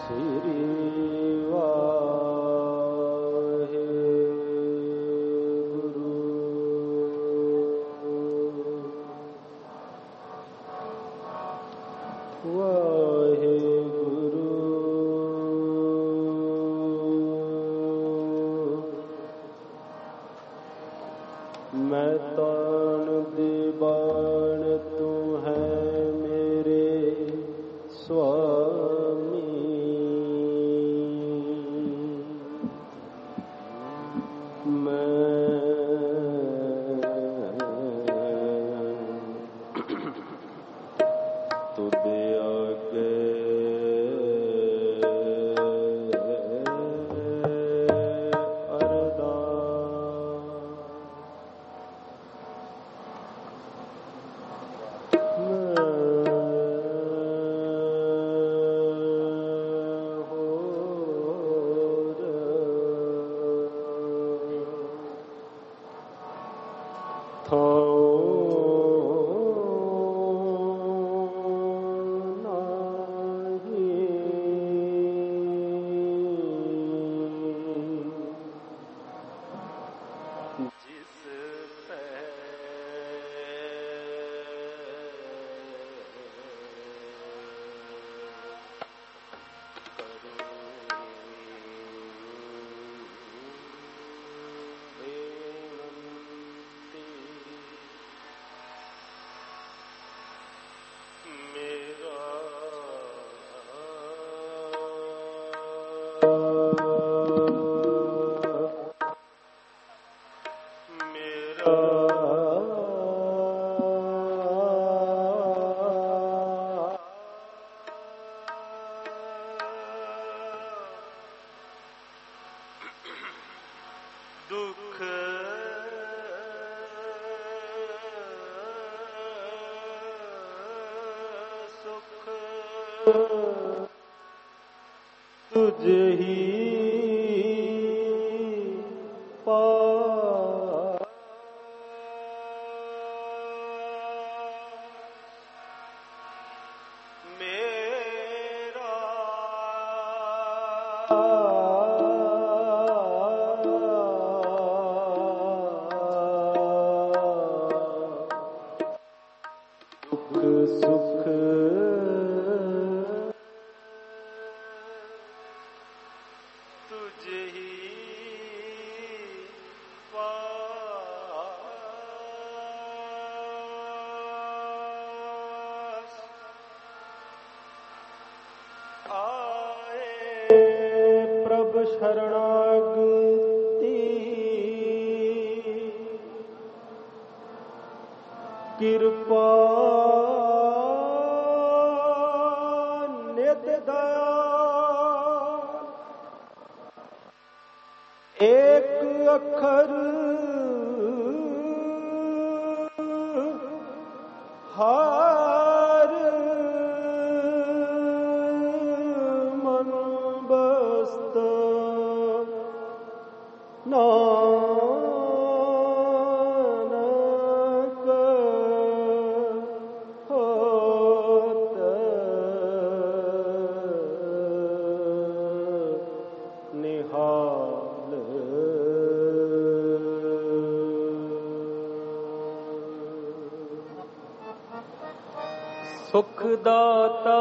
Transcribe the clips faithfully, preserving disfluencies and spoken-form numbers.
ਸੁਖ ਦਾਤਾ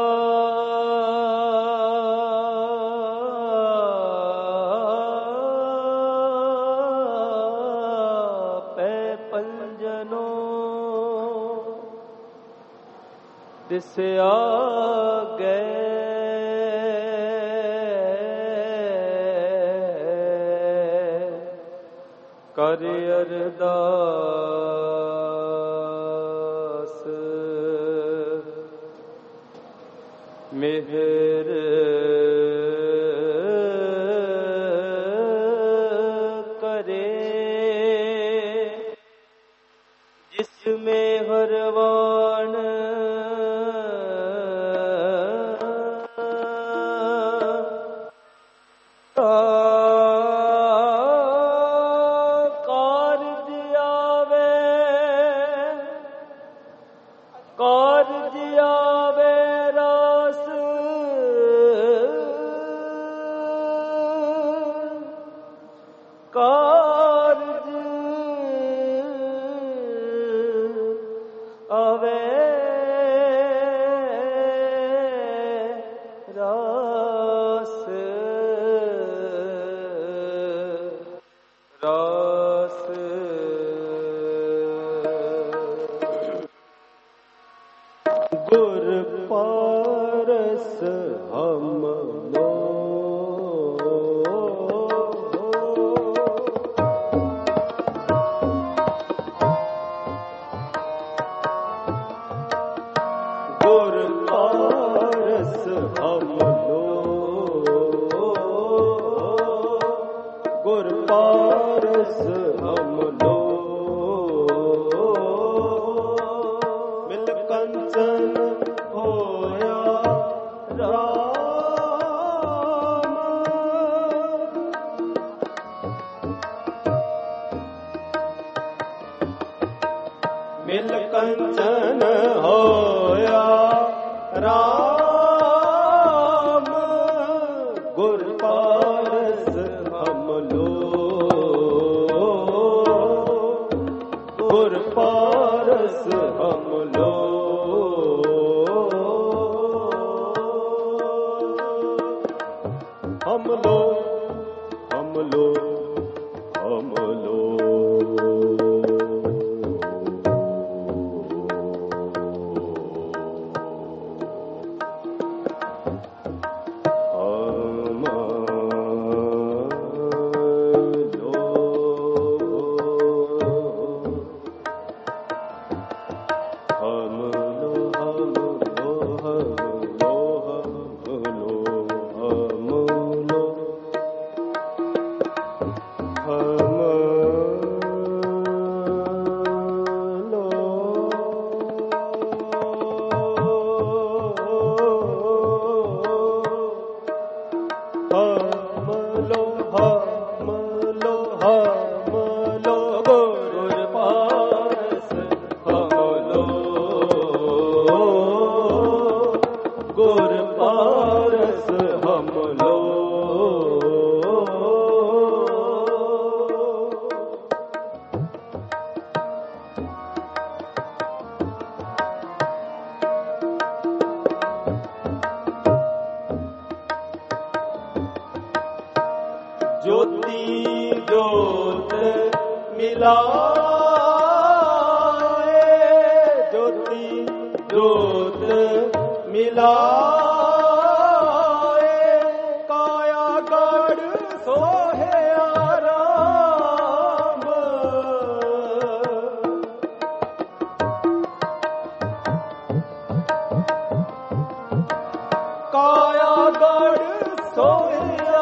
ਪੈ ਪੰਜਨੋ ਦਿਸਿਆ ਗਏ ਕਰ ਅਰਦਾਸ ਮਿਹਰ ਕਰੇ ਜਿਸ ਮੇਂ ਹਰਵਾਣ ਕਾਰਜ ਆਵੇ ਕਾਰਜ ਆਵੇ ਰਾਸ पारस हम लो। गुर पारस हम लो, गुर पारस हम लो। मिल कंचन होया राम, मिल कंचन होया राम। गुर पारस हम लो, गुर पारस हम लो। हम लो, हम लो, हम लो। ज्योति ज्योत मिलाए, ज्योति ज्योत मिलाए। काया गढ़ सोहे आराम, काया गढ़ सोहे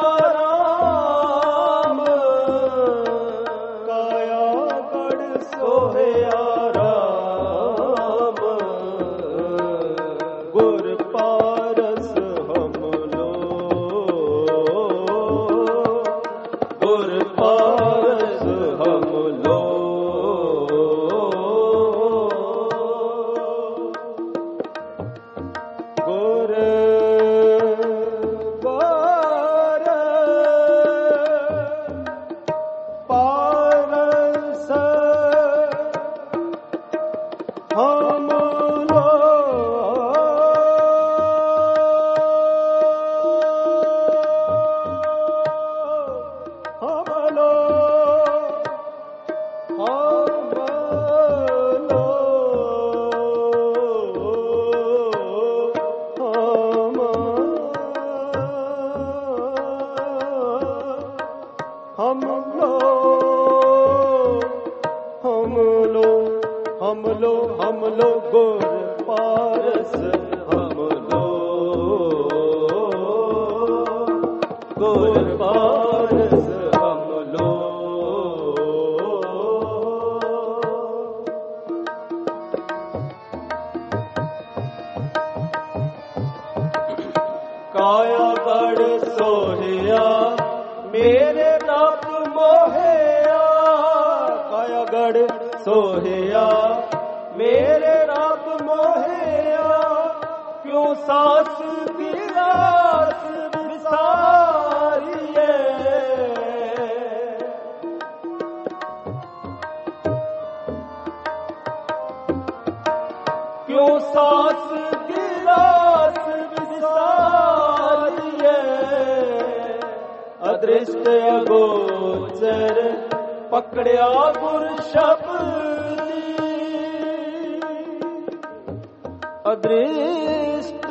आराम, काया गढ़ सोहे आराम। गुर पारस हम लो, गुर पारस हम लो। गुर पारस हम लो, हम लो, हम लो, हम हम लो, हम लो, हम लो, हम लो। गुर पारस हम लो, गुर पारस हम लो। काया गढ़ सोहिया मेरे नप मोहिया, काया गढ़ सोहिया मेरे रब मोहिया। क्यों सास की रास विसारिए, क्यों सास की रास विसारिए। अदृष्ट अगोचर पकड़िया गुर शब्दी, ਅਦ੍ਰਿਸ਼ਟ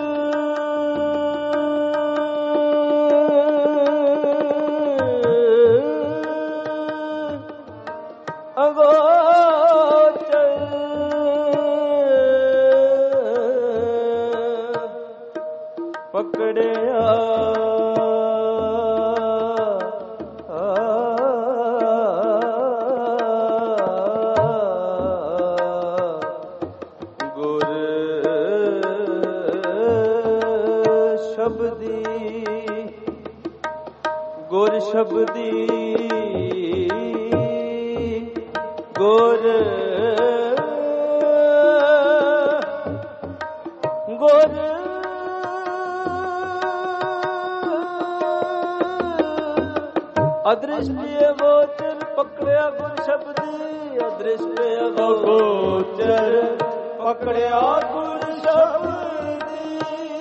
ਅਗੋਚਰ ਪਕੜਿਆ ਗੁਰ ਸ਼ਬਦੀ ਗੁਰ ਸ਼ਬਦੀ ਗੁਰ ਗੁਰ ਅਦ੍ਰਿਸ਼ਟ ਅਗੋਚਰ ਪਕੜਿਆ ਗੁਰ ਸ਼ਬਦੀ ਅਦ੍ਰਿਸ਼ਟ ਅਗੋਚਰ ਪਕੜਿਆ ਗੁਰ ਸ਼ਬਦੀ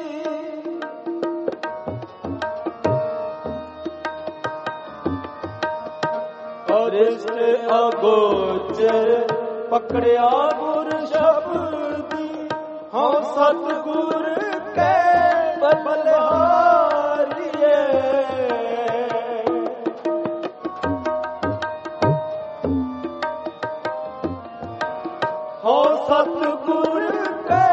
ਅਦ੍ਰਿਸ਼ਟ ਅਗੋਚਰ ਪਕੜਿਆ ਗੁਰ ਸ਼ਬਦੀ ਹਉ ਸਤਿਗੁਰ ਕੈ ਬਲਿਹਾਰੀਏ ਹਉ ਸਤਿਗੁਰ ਕੈ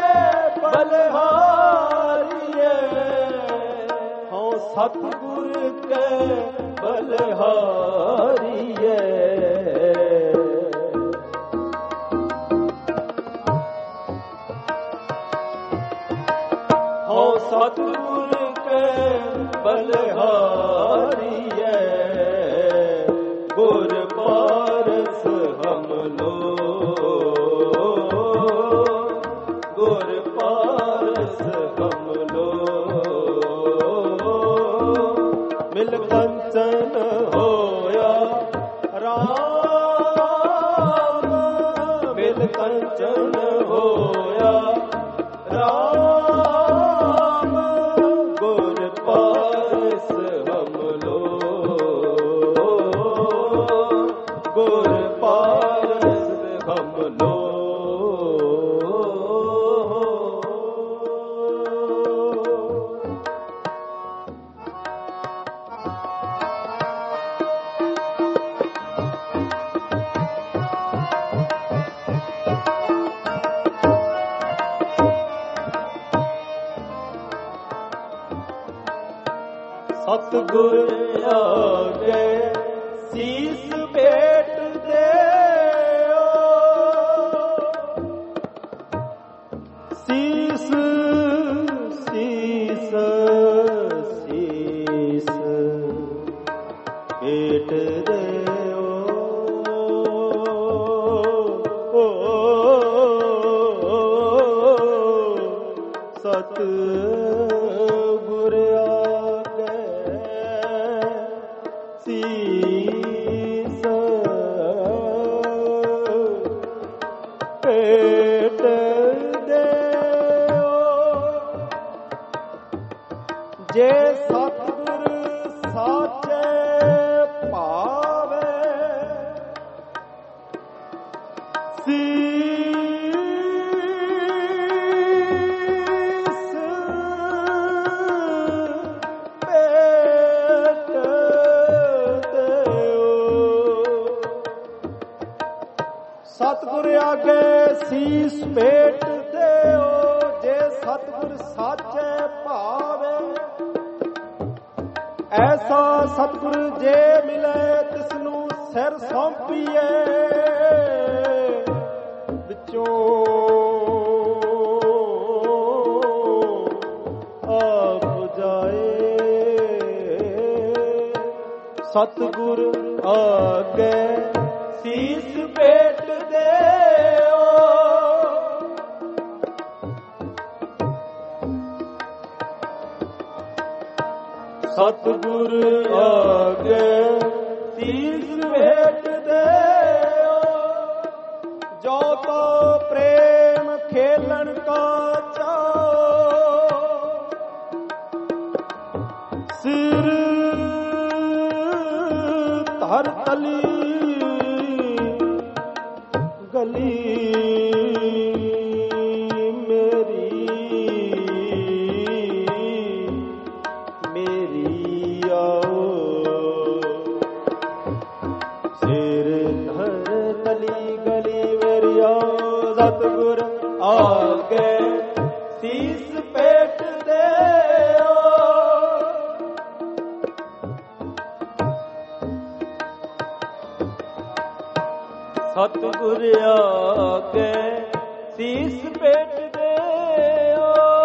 ਬਲਿਹਾਰੀਏ ਹਉ ਸਤਿਗੁਰ ਕੈ ਬਲਿਹਾਰੀਏ ਹਉ ਸਤਿਗੁਰ ਕੈ ਬਲਿਹਾਰੀਏ ਗੁਰ ਪਾਰਸ ਹਮ ਲੋ ਗੁਰ ਪਾਰਸ ਹਮ ਲੋ ਮਿਲ ਕੰਚਨ ਹੋਇਆ ਰਾਮ ਮਿਲ ਕੰਚਨ ਹੋਇਆ ਰਾਮ ਗੁਰ ਪਾਰਸ ਹਮ ਲੋ ਗੁਰ ਪਾਰਸ ਹਮ ਲੋ ਸਤਿਗੁਰ ਆਗੇ ਸੀਸ ਭੇਟ ਦਿਓ ਸੀਸ ਸੀਸ ਸੀਸ ਭੇਟ ਦਿਓ ਓ ਸਤਿਗੁਰ ਸੀਸ ਭੇਟ ਦਿਓ ਜੇ ਸਤਿਗੁਰ ਸਾਚੇ ਭਾਵੇ ਸੀਸ ਭੇਟ ਸਤਿਗੁਰ ਆਗੇ ਸੀਸ ਭੇਟ ਦਿਓ ਜੇ ਸਤਿਗੁਰ ਸਾਚੇ ਭਾਵੇ ਐਸਾ ਸਤਿਗੁਰ ਜੇ ਮਿਲੇ ਤਿਸਨੂੰ ਸਿਰ ਸੌਂਪੀਏ ਵਿੱਚੋਂ ਆਪ ਜਾਏ ਸਤਿਗੁਰ ਆਗੇ ਸੀਸ ਭੇਟ ਦਿਓ ਸਤਿਗੁਰ ਆਗੇ ਸੀਸ ਭੇਟ ਦਿਓ ਜੋ ਤੋ ਪ੍ਰੇਮ ਖੇਲਣ ਕਾ ਚਾਓ ਸਿਰ ਧਰ ਤਲੀ ਗਲੀ ਮੇਰੀ ਸਤਿਗੁਰ ਆਗੇ ਸੀਸ ਭੇਟ ਦਿਓ,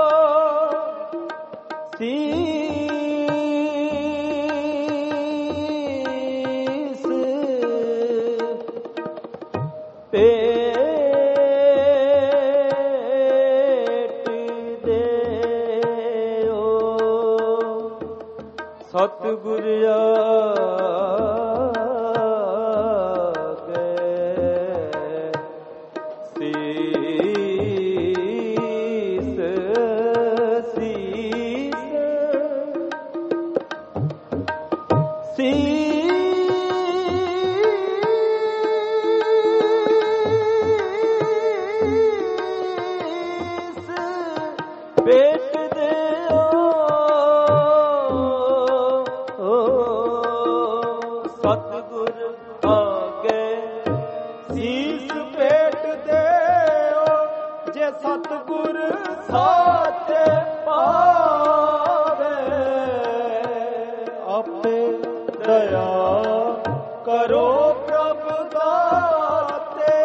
ਸੀਸ ਭੇਟ ਦਿਓ, ਸਤਿਗੁਰ ਸਤਿਗੁਰ ਸਾਥ ਪਾਵੇ, ਆਪੇ ਦਇਆ ਕਰੋ ਪ੍ਰਭ ਦਾਤੇ,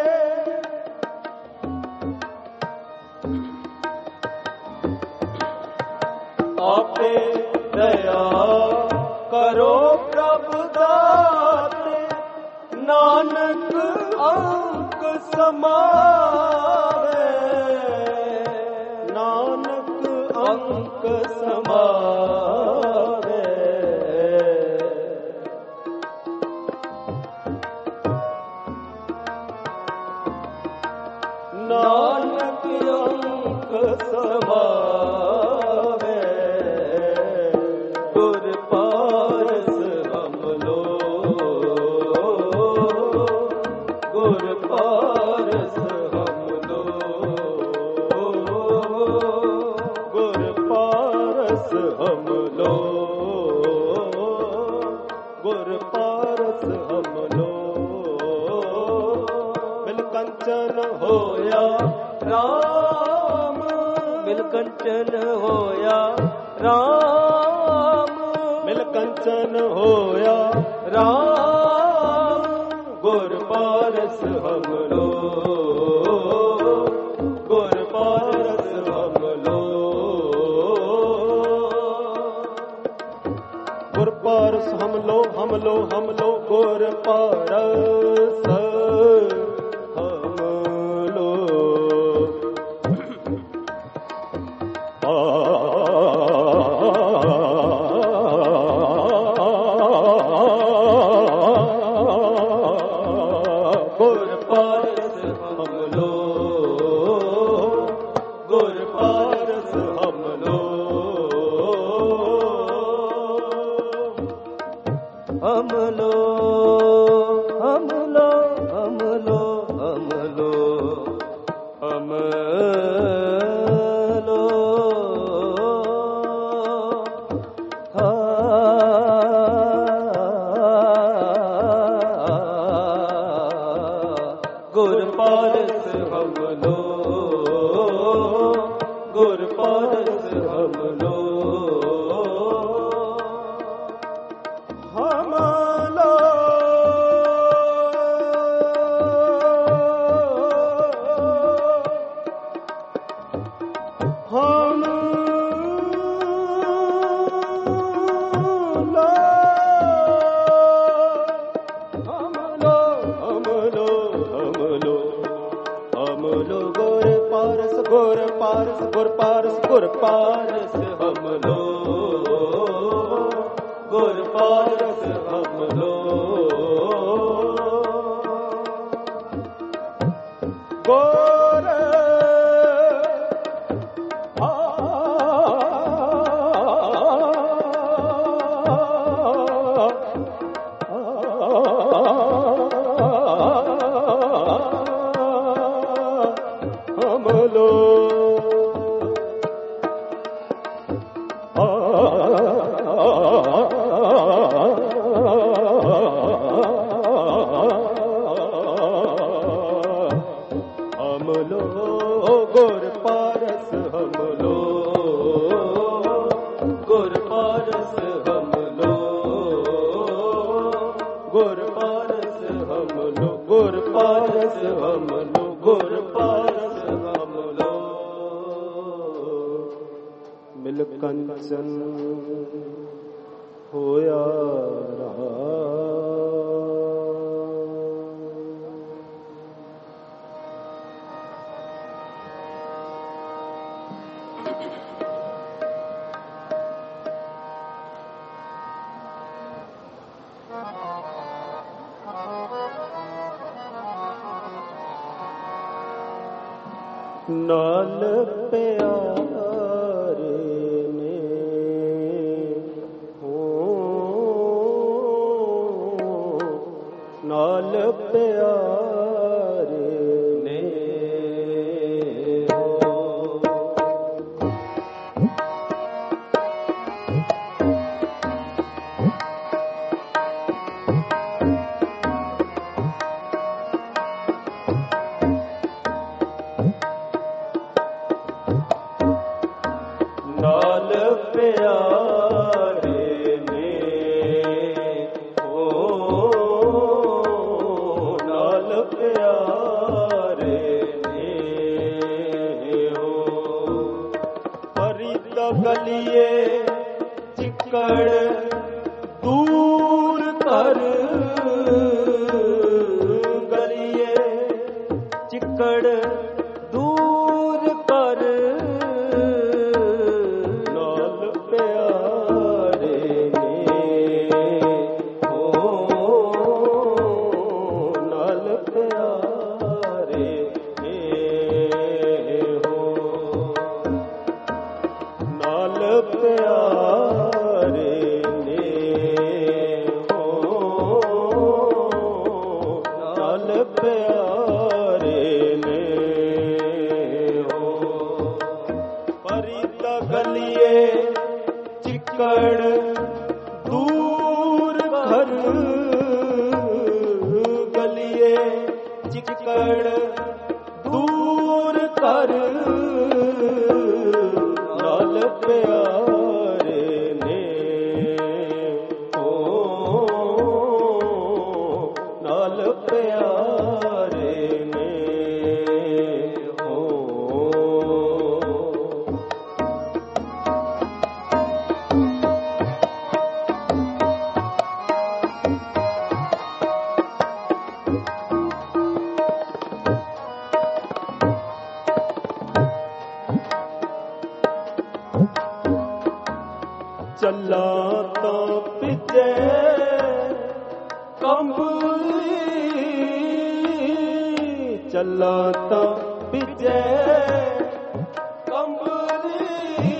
ਆਪੇ ਦਇਆ ਕਰੋ ਪ੍ਰਭ ਦਾਤੇ, ਨਾਨਕ ਅੰਕ ਸਮਾਵੇ, ਨਾਨਕ ਅੰਕ ਸਮਾਵੇ, ਨਾਨਕ ਅੰਕ ਸਮਾਵੇ, ਗੁਰ ਪਾਰਸ ਹਮ ਲੋ, ਗੁਰ ਪਾਰਸ ਹਮ ਲੋ, ਗੁਰ ਪਾਰਸ ਹਮ ਲੋ, ਗੁਰ ਪਾਰਸ ਹਮ ਲੋ, ਮਿਲ ਕੰਚਨ ਹੋਇਆ ਰਾਮ, ਮਿਲ ਕੰਚਨ ਹੋਇਆ ਰਾਮ, ਮਿਲ ਕੰਚਨ ਹੋਇਆ ਰਾਮ, ਗੁਰ ਪਾਰਸ ਹਮ ਲੋ, ਗੁਰ ਪਾਰਸ ਹਮ ਲੋ, ਗੁਰ ਪਾਰਸ ਹਮ ਲੋ, ਹਮ ਲੋ, ਹਮ ਲੋ, ਗੁਰ ਪਾਰਸ ਹਮ ਲੋ, ਆ ਗੁਰ ਪਾਰਸ ਹਮ ਲੋ, ਗੁਰ ਪਾਰਸ ਹਮ ਲੋ, ਹਮ ਲੋ, ਹਮ ਲੋ, ਹਮ ਲੋ, ਹਮ ਲੋ, ਹਮ ਲੋ, ਹਾਂ ਗੁਰ ਪਾਰਸ ਹਮ ਲੋ, ਗੁਰ ਪਾਰਸ ਹਮ ਲੋ, ਹਮ ਲੋ, ਹਮ ਲੋ, ਹਮ ਲੋ, ਹਮ ਲੋ, ਹਮ ਲੋ, ਹਮ ਲੋ, ਗੁਰ ਪਾਰਸ, ਗੁਰ ਪਾਰਸ, ਗੁਰ ਪਾਰਸ, ਗੁਰ ਪਾਰਸ ਹਮ ਲੋ, ਗੁਰ ਪਾਰਸ ਹਮ ਲੋ, ਗੁਰ ਆ ਹਮ ਲੋ, ਆ ਮਿਲ ਕੰਚਨ ਹੋਇਆ ਰਹਾ। ਨਾਲ ਪਿਆਰੇ ਨੇ ਹੋ, ਨਾਲ ਪਿਆਰੇ ਨੇ ਹੋ। ਨਾਲ ਪਿਆਰੇ ਨੇ ਹੋ, ਨਾਲ ਪਿਆਰੇ ਨੇ ਹੋ। ਪਰੀ ਤਾਂ ਗਲੀਏ ਚਿੱਕੜ ਦੂਰ ਕਰ, ਗਲੀਏ ਚਿੱਕੜ ਦੂਰ ਕਰ। ਚਿੱਕੜ ਦੂਰ ਕਰ, ਗਲੀਏ ਚਿੱਕੜ ਦੂਰ ਕਰ। ਨਾਲ ਪਿਆਰੇ ਨੇ ਹੋ, ਨਾਲ ਪਿਆਰੇ ਨੇ ਹੋ। ਚੱਲਾਂ ਤਾਂ ਪਿੱਛੇ ਕੰਬਲੀ, ਚੱਲਾਂ ਤਾਂ ਪਿੱਛੇ ਕੰਬਲੀ।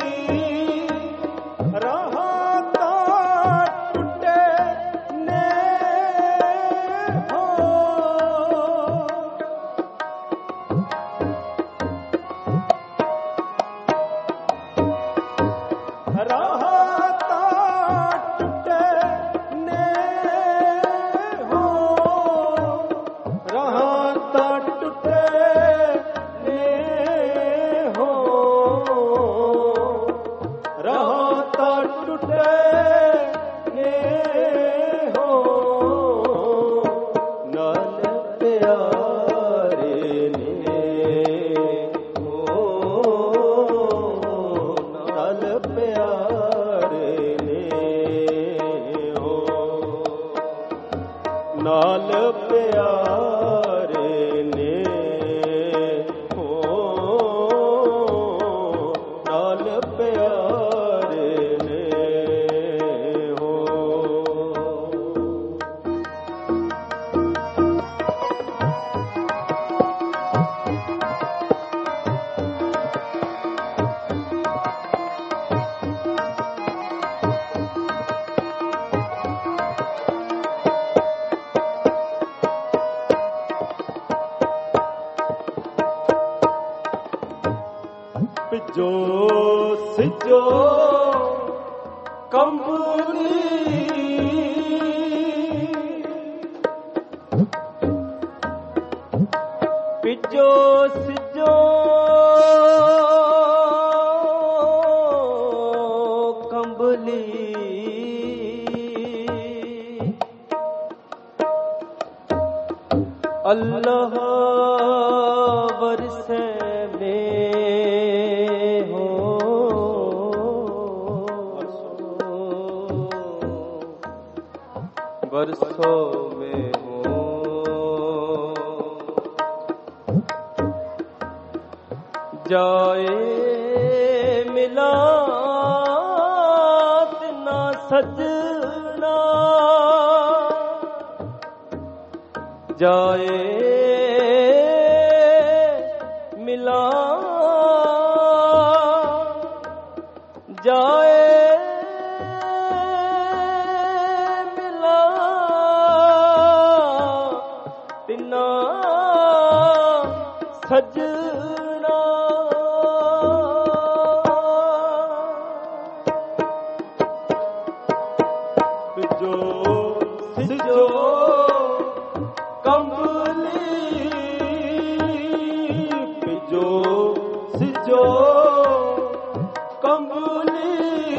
ਰਾਹਾਂ ਤਾਂ ਟੁੱਟੇ ਨੇ ਹੋ, ਰਾਹਾਂ ਨਾਲ ਪਿਆਰੇ ਨੇ ਹੋ, ਨਾਲ ਪਿਆਰੇ ਨੇ ਹੋ। ਪਿਜੋ ਸਿਜੋ ਕੰਬਲੀ, ਪਿਜੋ ਸਿਜੋ ਕੰਬਲੀ। अल्लाह बरसे में हो बरसों में हो। जाए मिलात ना सजना, जाए मिला जाए मिला तिना सजना। जो सिजो कंबली पिजो सिजो कंबली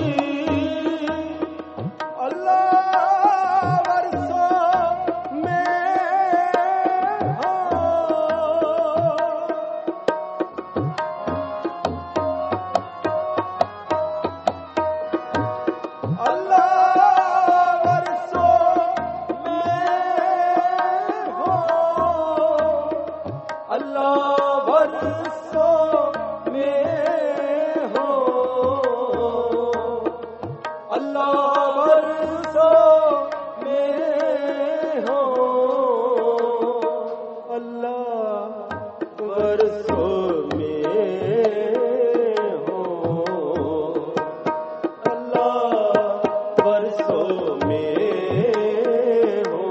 अल्लाह बरसों में हो। अल्लाह अल्लाह बरसों में हो। अल्लाह बरसों में हो। अल्लाह बरसों में हो। अल्लाह बरसों में हो।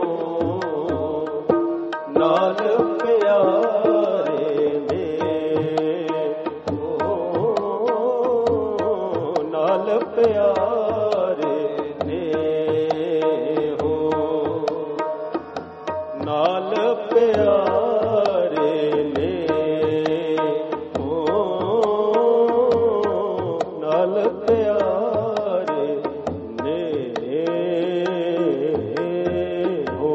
नाल प्यारे ने हो। नाल प्यारे ने हो। नाल प्यारे ने हो।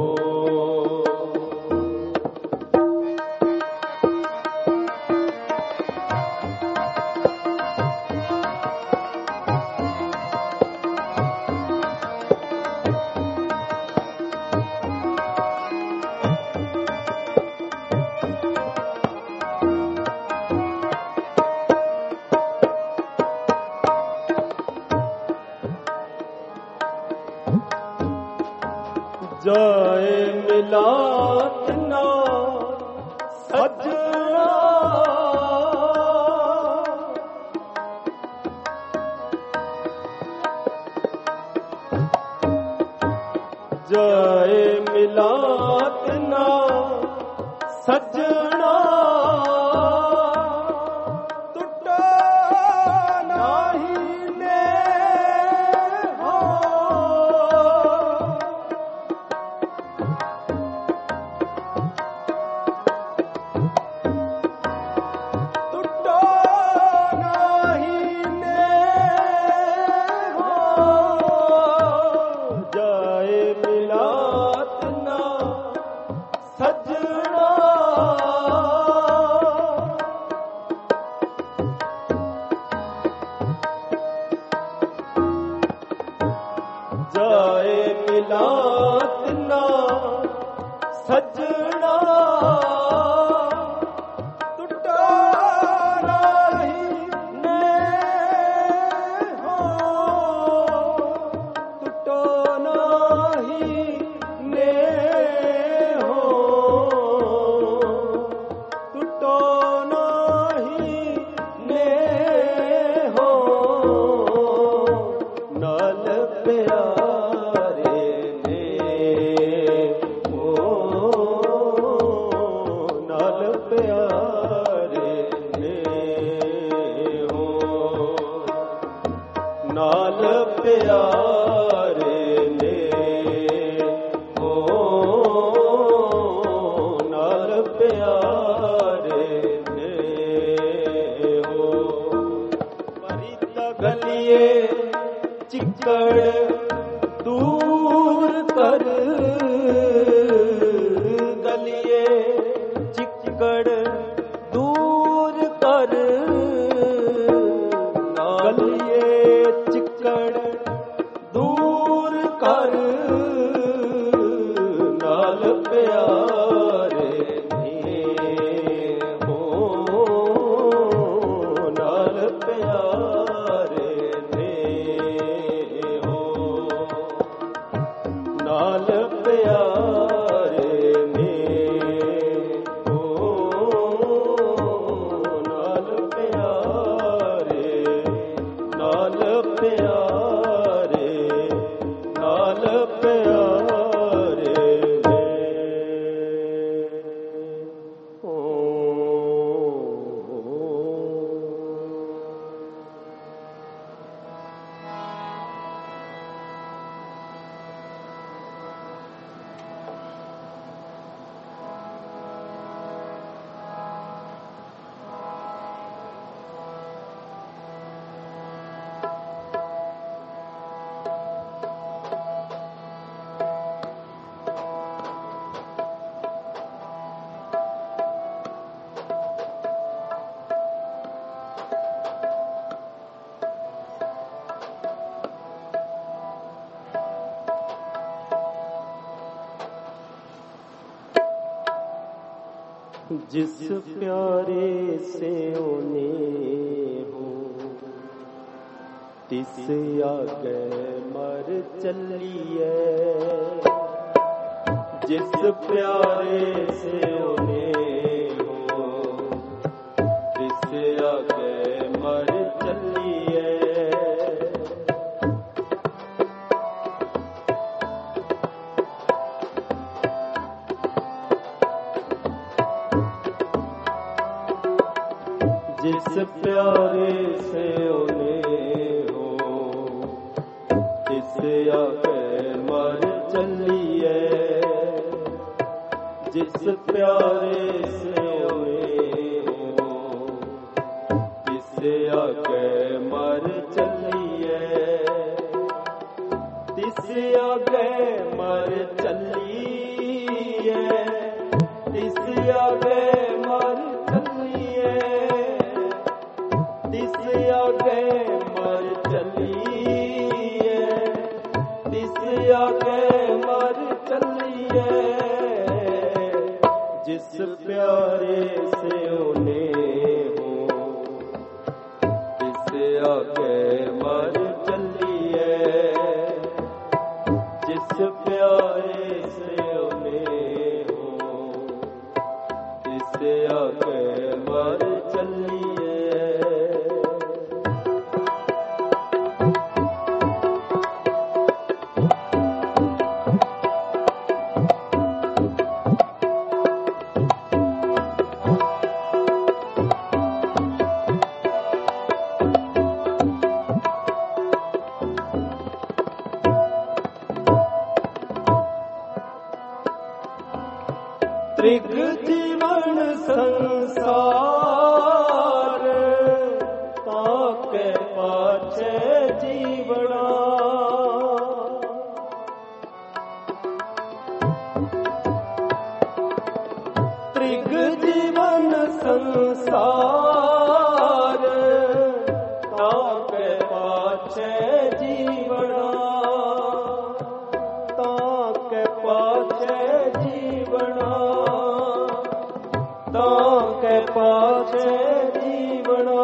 जाए मिलात ना सजना, जाए मिलात ना सजना, टुटा नाही ने हो। जाए मिलात ना सजना, टुटा नाही ने हो। टुटा नाही ने हो। टुटा नाही ने हो। नाल प्यारे ने हो। नाल प्यारे ने हो। नाल प्यारे ने हो। नाल प्यारे ने हो। परित गलिए चिक्कड़ दूर कर, गलिए चिक्कड़ दूर कर। गलिए चिक्कड़ दूर कर। प्यारे नाल प्यारे ओ, जिस प्यारे से ओने हो तिस आगे मर चलिए जिस प्यारे से ओने हो तिस आगे मर चलिए जिस प्यारे से ओने हो तिस आके मर चलिए जिस प्यारे से ओने हो तिस आके मर चलिए तिस आके मर चलिए तिस आके मर चलिए तिस आगे मर चलिए तिस आगे मर चलिए जिस प्यारे से ओने हो तिस आगे मर चलिए जिस प्यारे से ओने हो तिस आगे मर चलिए त्रिग जीवन संसार ताके पाछे जीवना त्रिग जीवन संसार ताके पाछे जीवना ताके पाछे जीवना ताके पाछे जीवना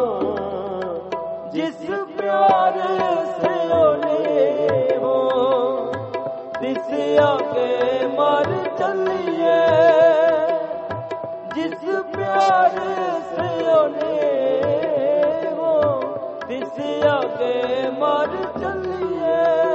जिस प्यारे से ओने हो तिस आके मर चलिए जिस प्यारे से ओने हो तिस आके मर चलिए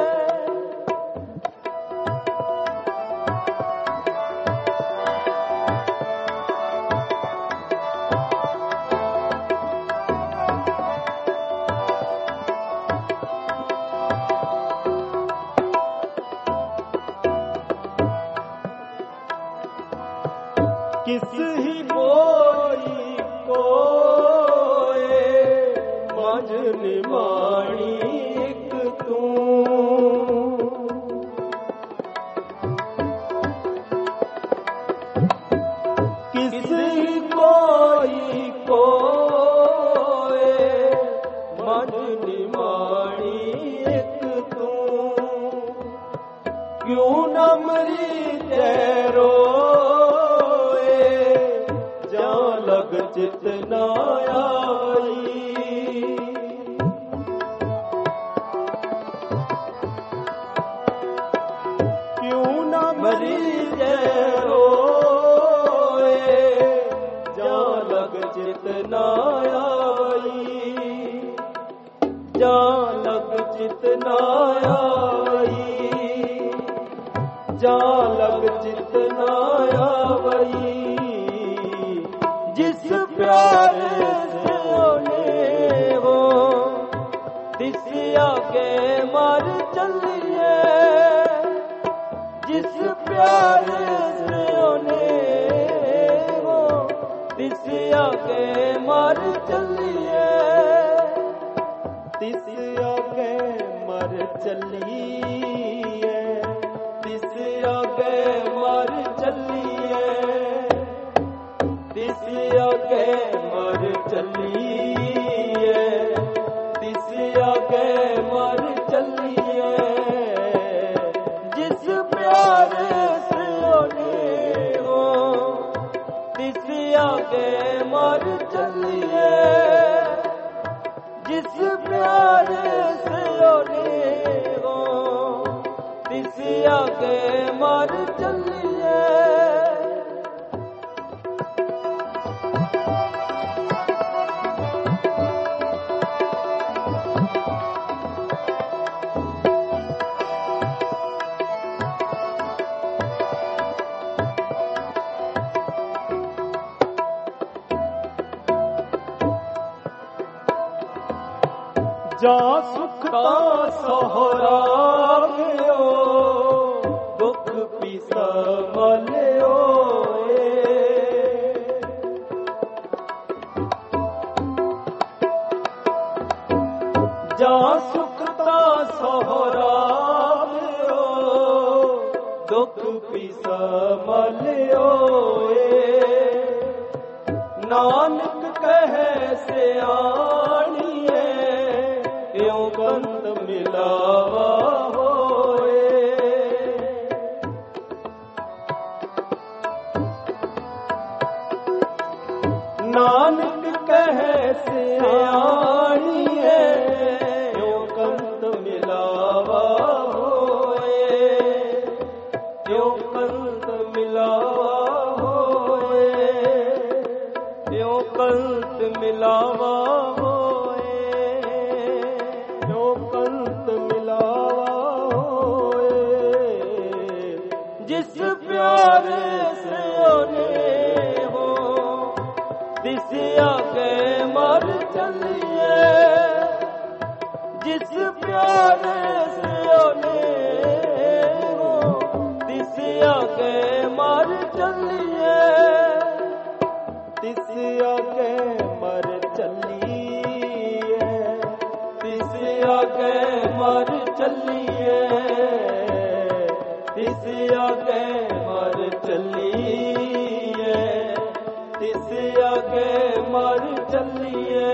किस ही बोई कोए मज निमाणी एक तू किस ही कोई कोए मज निमाणी एक तू क्यों न मरी तेरो जितना आई क्यों न मरी रोए जा लग जितना आई ਜਾਂ ਲਗ ਚਿਤ ਨਾ ਆਈ, ਜਾਂ ਲਗ ਚਿਤ ਨਾ ਆਵਈ। जिस प्यार से ओने हो तिस आगे मर चलिए, जिस प्यार से ओने हो तिस आगे मर चलिए, तिस आगे मर चलिए, तिस आगे मर चलिए, तिस आगे मर चलिए, तिस आगे मर चलिए। जिस प्यार से ओने हो तिस आगे मर चलिए, जिस प्यार से ओने हो तिस आगे मर चलिए। जा सुख का सोहरागियो, दुख पीसा मलियो। जा सुख का सोहरागियो, दुख पीसा मलियो। नानक कहे सियाणिए, क्यों कंत मिलावा होए। नानक कहे सियाणिए, क्यों कंत मिलावा होए, क्यों कंत मिलावा होए, क्यों कंत मिलावा प्यार से ओने हो तिस आगे मर चलिए, जिस प्यार से ओने हो तिस आगे मर चलिए, तिस आगे मर चलिए, तिस आगे मर चलिए, तिस आगे मर चलिए, तिस आगे मर चलिए।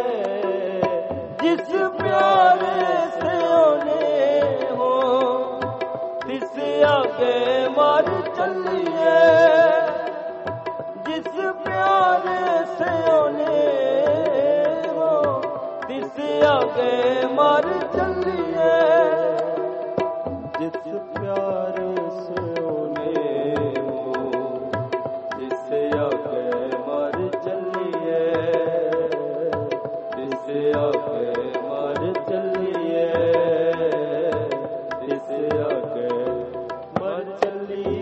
जिस प्यार से ओने हो तिस आगे मर चलिए, जिस प्यार से ओने हो तिस आगे मर चलिए। जिस प्यार से ओने हो तिस आगे मर चलिए, तिस आगे मर चलिए, तिस आगे मर चलिए।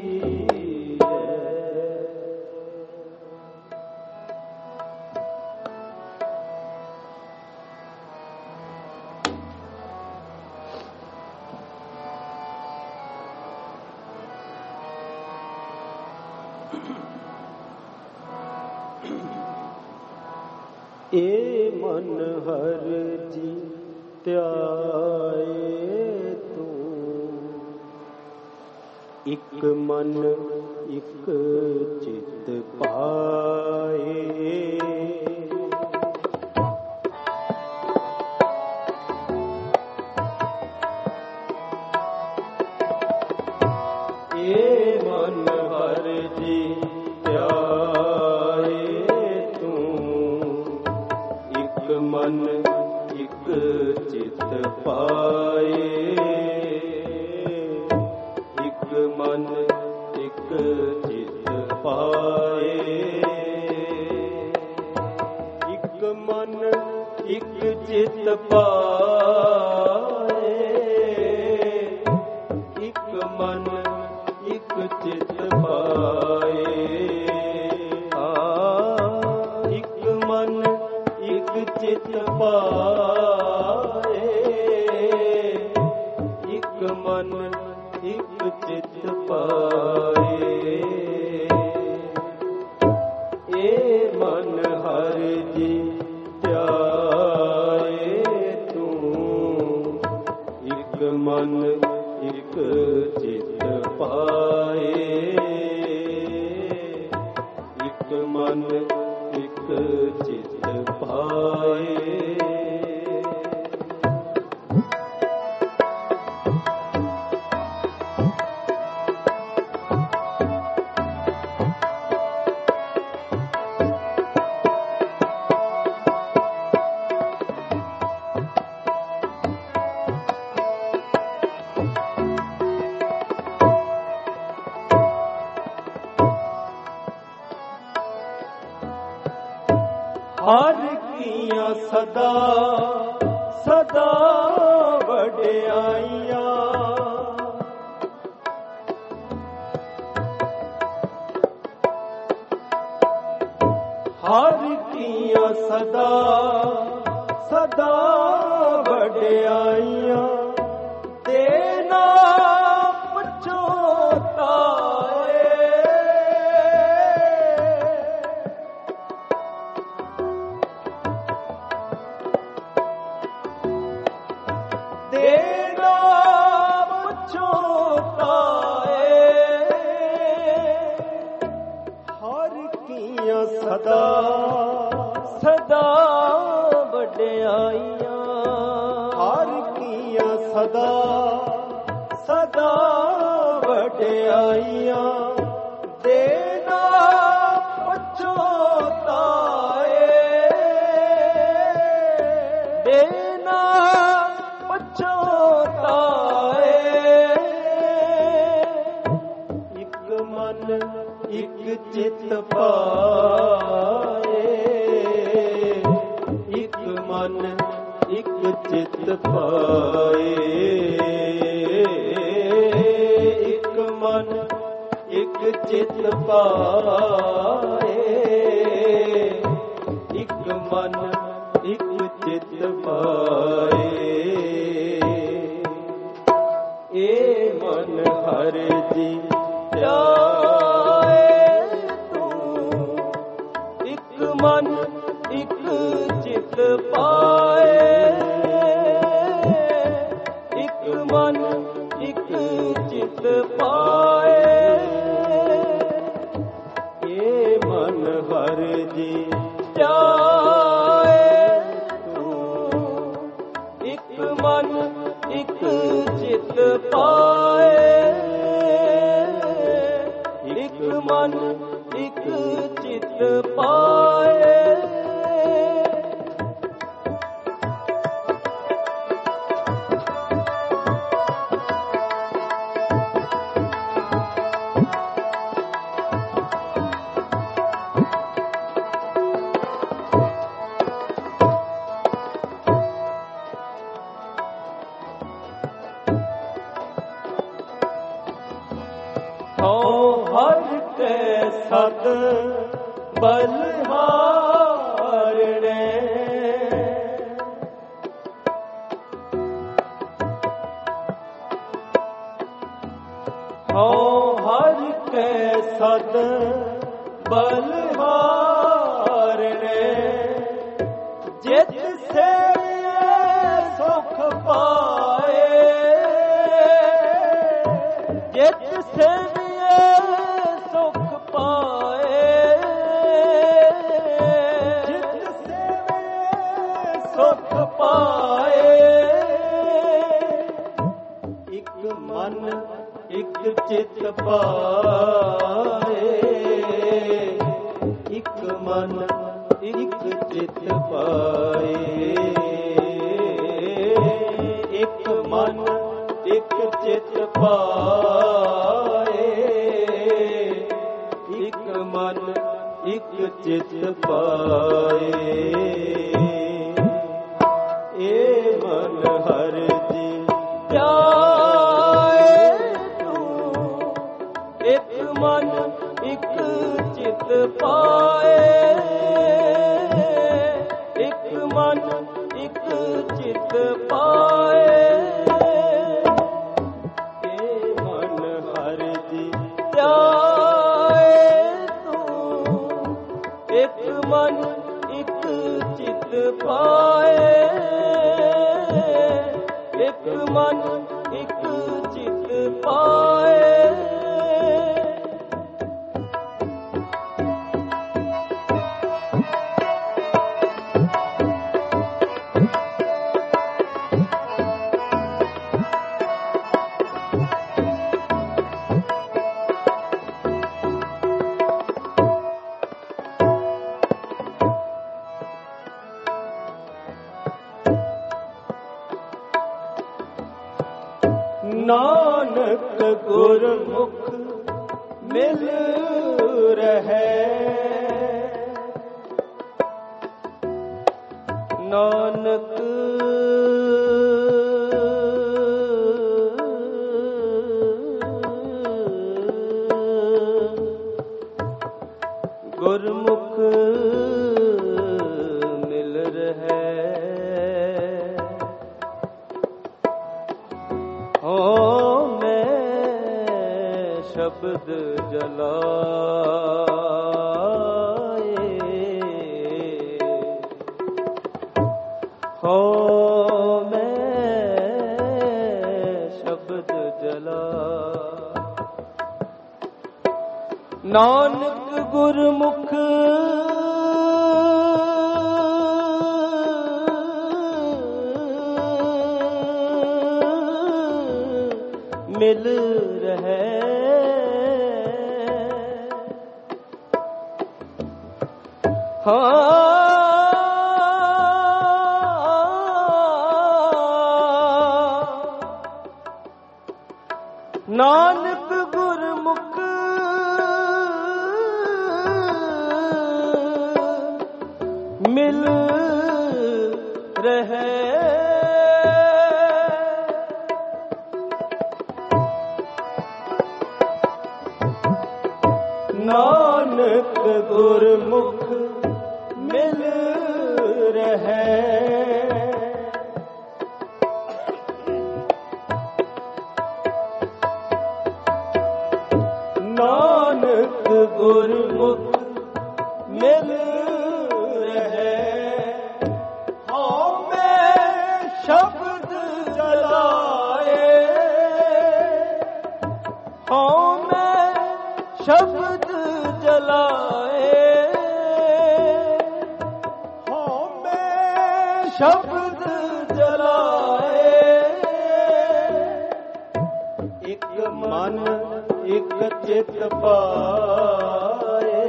ए मन हर जी त्याए तू, इक मन इक चित पाए। ए मन हर जी त्याए तू, इक मन इक चित पाए। इक मन इक चित पाए। इक मन इक चित ਪਾਏ, ਇੱਕ ਮਨ ਇੱਕ ਚਿਤ ਪਾਏ। ਆ ਇੱਕ ਮਨ ਇੱਕ ਚਿਤ ਪਾਏ, ਇੱਕ ਮਨ ਇੱਕ ਚਿਤ ਪਾਏ। ਇਹ ਮਨ ਹਰ ਜੀ ਧਿਆਏ ਤੂੰ, ਇੱਕ ਮਨ ਇੱਕ ਚਿਤ ਪਾਏ, ਇੱਕ ਮਨ ਇੱਕ ਚਿਤ ਪਾਏ। ਹਰ ਕੀਆਂ ਸਦਾ ਸਦਾ ਵਡਿਆਈਆਂ, ਹਰ ਕੀਆਂ ਸਦਾ ਸਦਾ ਵਡਿਆਈਆਂ, ਤੇ ਨਾ ਪਛੋਤਾਏ। ਦੇਨਾ ਪਛੋਤਾਏ, ਹਰ ਕੀਆਂ ਸਦਾ ਸਦਾ ਵਡਿਆਈਆਂ, ਹਰ ਕੀਆਂ ਸਦਾ ਸਦਾ ਵਡਿਆਈਆਂ, ਦੇਨਾ ਪਛੋਤਾਏ, ਦੇਨਾ ਪਛੋਤਾਏ। ਇੱਕ ਮਨ ਇੱਕ ਚਿਤ ਪਾਏ, ਇੱਕ ਮਨ ਇੱਕ ਚਿਤ ਪਾਏ, ਇੱਕ ਮਨ ਇੱਕ ਚਿਤ ਪਾਏ, ਇੱਕ ਮਨ ਇੱਕ ਚਿਤ ਪਾਏ। ਇਹ ਮਨ ਹਰ ਜੀ ਧਿਆਏ ਤੂੰ, ਇੱਕ ਮਨ ਇੱਕ ਚਿਤ ਪਾਏ, ਇੱਕ ਮਨ ਇੱਕ ਚਿਤ ਪਾਏ। ਇਹ ਮਨ ਹਰ ਜੀ ਧਿਆਏ ਤੂੰ, ਇੱਕ ਮਨ ਇੱਕ ਚਿਤ ਪਾਏ, ਇੱਕ ਮਨ ਇੱਕ ਚਿਤ ਪਾਏ। ਹਰ ਕੇ ਸਤ ਬਲਿਹਾਰਣੇ, ਹਉ ਹਰ ਕੇ ਸਤ ਬਲਿਹਾਰਣੇ, ਜਿਤ ਸੇਵਿਐ ਸੁਖ ਪਾਏ, ਜਿਤ ਸੇਵਿਐ ਸੁਖ ਪਾਏ, ਜਿਤ ਸੇਵਿਐ ਸੁਖ ਪਾਏ। ਇੱਕ ਮਨ ਇੱਕ ਚਿਤ ਪਾਏ, ਇੱਕ ਮਨ ਇੱਕ ਚਿਤ ਪਾਏ, ਇੱਕ ਮਨ ਇੱਕ ਚਿਤ ਪਾਏ, ਇੱਕ ਮਨ ਇੱਕ ਚਿਤ ਪਾਏ। ਇਹ ਮਨ ਹਰਿ ਜੀ ਧਿਆਏ ਤੂੰ, ਇੱਕ ਮਨ ਇੱਕ ਚਿਤ ਪਾਏ, ਇੱਕ ਮਨ ਇੱਕ ਚਿਤ ਪਾਏ। ਇਹ ਮਨ ਹਰਿ ਜੀ ਧਿਆਏ ਤੂੰ, ਇੱਕ ਮਨ ਇੱਕ ਚਿਤ ਪਾਏ, ਇੱਕ ਮਨ ਇੱਕ ਚਿਤ ਪਾਏ। ਨਾਨਕ ਗੁਰਮੁਖ ਮਿਲ ਰਹੇ, ਨਾਨਕ ਗੁਰਮੁਖ ਮਿਲ ਰਹੇ। ਹੋ ਮੈਂ ਸ਼ਬਦ ਜਲਾਏ, ਹੋ ਮੈਂ ਸ਼ਬਦ ਜਲਾ। ਨਾਨਕ ਗੁਰਮੁਖ ਮਿਲ ਰਹੇ, ਹਾਂ ਨਾਨਕ ਗੁਰਮੁਖ ਮਿਲ ਰਹੇ। ਨਾਨਕ ਗੁਰਮੁਖ ਮਿਲ ਰਹੇ, ਨਾਨਕ ਗੁਰਮੁਖ ਮਿਲ ਰਹੇ। ਹਾਂ ਮੈਂ ਸ਼ਬਦ ਜਲਾਏ, ਹਾਂ ਮੈਂ ਸ਼ਬਦ ਜਲਾਏ, ਹਾਂ ਮੈਂ ਸ਼ਬਦ ਜਲਾਏ। ਇੱਕ ਮਨ ਇੱਕ ਚਿਤ ਪਾਏ,